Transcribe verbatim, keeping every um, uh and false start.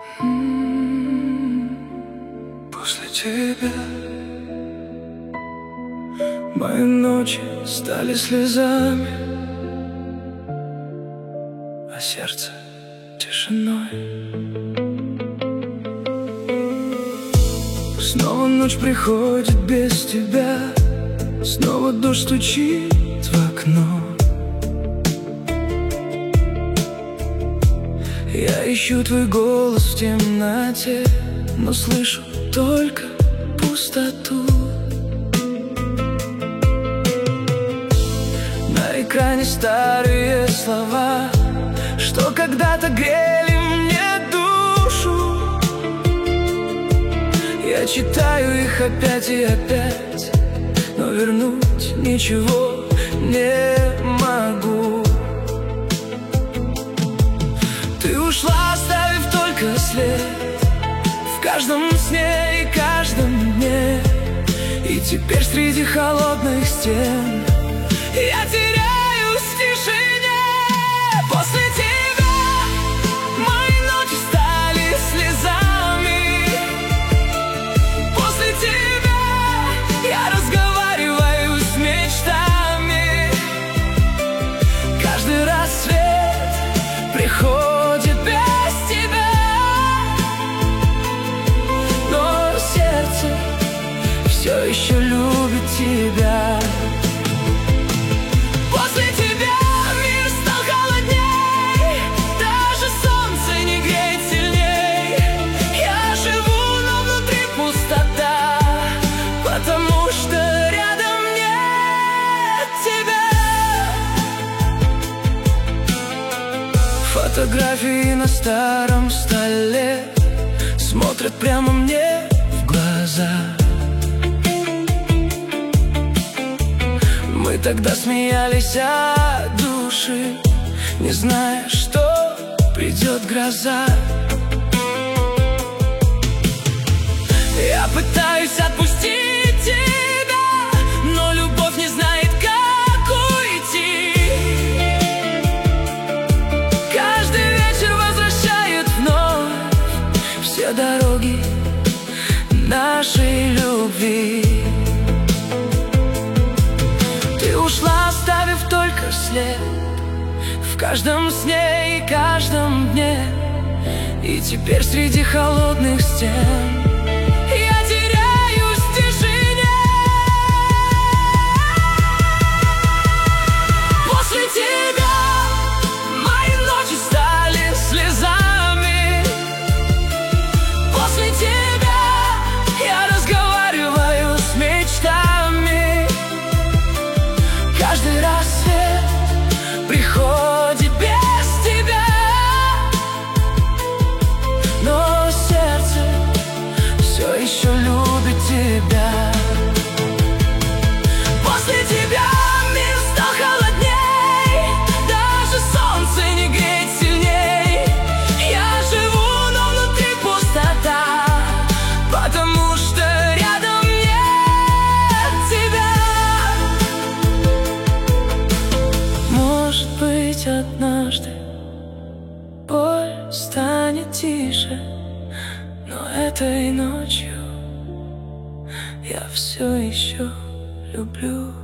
После тебя мои ночи стали слезами, а сердце тишиной. Снова ночь приходит без тебя, снова дождь стучит в окно. Я ищу твой голос в темноте, но слышу только пустоту. На экране старые слова, что когда-то грели мне душу. Я читаю их опять и опять, но вернуть ничего не могу. Ты ушла, оставив только след в каждом сне и каждом дне. И теперь среди холодных стен я теряюсь в тишине. После тебя мои ночи стали слезами. После тебя я разговариваю с мечтами. Каждый рассвет приходит без тебя, но сердце все еще любит тебя. После тебя мир стал холодней, даже солнце не греет сильней. Я живу, но внутри пустота, потому что рядом нет тебя. Фотографии на старом столе смотрят прямо мне в глаза. Мы тогда смеялись от души, не зная, что придет гроза. Я пытаюсь отпустить тебя, но любовь не знает, как уйти. Каждый вечер возвращает вновь все дороги нашей любви. Ты ушла, оставив только след в каждом сне и каждом дне. И теперь среди холодных стен я теряюсь в тишине. После тебя мои ночи стали слезами. После тебя я разговариваю с мечтами. Каждый рассвет приходит без тебя, но сердце все еще любит тебя. После тебя мир стал холодней, даже солнце не греет сильней. Я живу, но внутри пустота, потому что рядом нет тебя. Может быть, однажды боль станет тише, но этой ночью я все еще люблю.